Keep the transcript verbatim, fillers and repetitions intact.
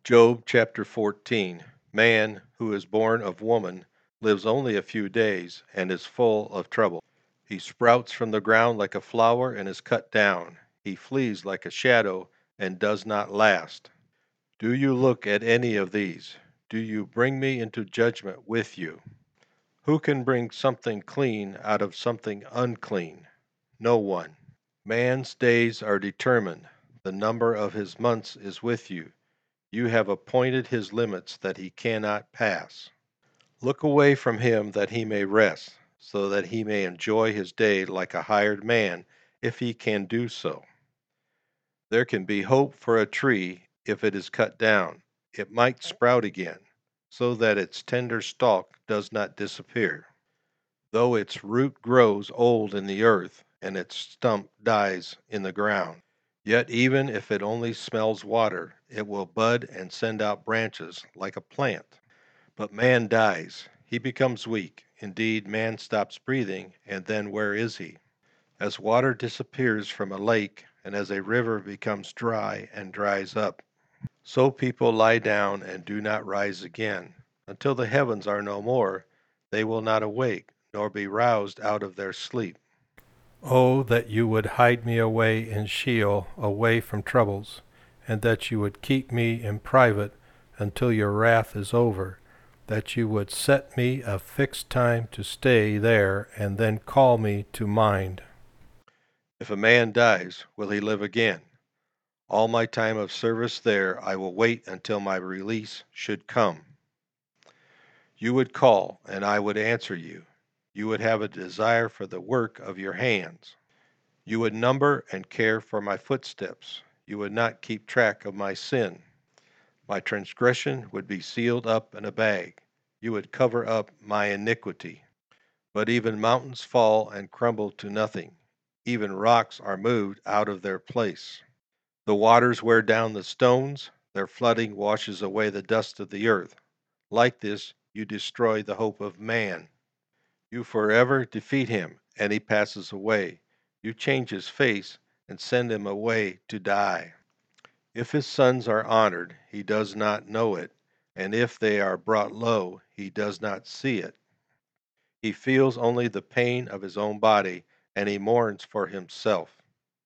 Job chapter fourteen. Man who is born of woman lives only a few days and is full of trouble. He sprouts from the ground like a flower and is cut down. He flees like a shadow and does not last. Do you look at any of these? Do you bring me into judgment with you? Who can bring something clean out of something unclean? No one. Man's days are determined. The number of his months is with you. You have appointed his limits that he cannot pass. Look away from him that he may rest, so that he may enjoy his day like a hired man, if he can do so. There can be hope for a tree if it is cut down. It might sprout again, so that its tender stalk does not disappear. Though its root grows old in the earth, and its stump dies in the ground, yet even if it only smells water, it will bud and send out branches like a plant. But man dies. He becomes weak. Indeed, man stops breathing, and then where is he? As water disappears from a lake, and as a river becomes dry and dries up, so people lie down and do not rise again. Until the heavens are no more, they will not awake, nor be roused out of their sleep. Oh, that you would hide me away in Sheol, away from troubles, and that you would keep me in private until your wrath is over, that you would set me a fixed time to stay there, and then call me to mind. If a man dies, will he live again? All my time of service there I will wait until my release should come. You would call, and I would answer you. You would have a desire for the work of your hands. You would number and care for my footsteps. You would not keep track of my sin. My transgression would be sealed up in a bag. You would cover up my iniquity. But even mountains fall and crumble to nothing. Even rocks are moved out of their place. The waters wear down the stones. Their flooding washes away the dust of the earth. Like this, you destroy the hope of man. You forever defeat him, and he passes away. You change his face and send him away to die. If his sons are honored, he does not know it, and if they are brought low, he does not see it. He feels only the pain of his own body, and he mourns for himself.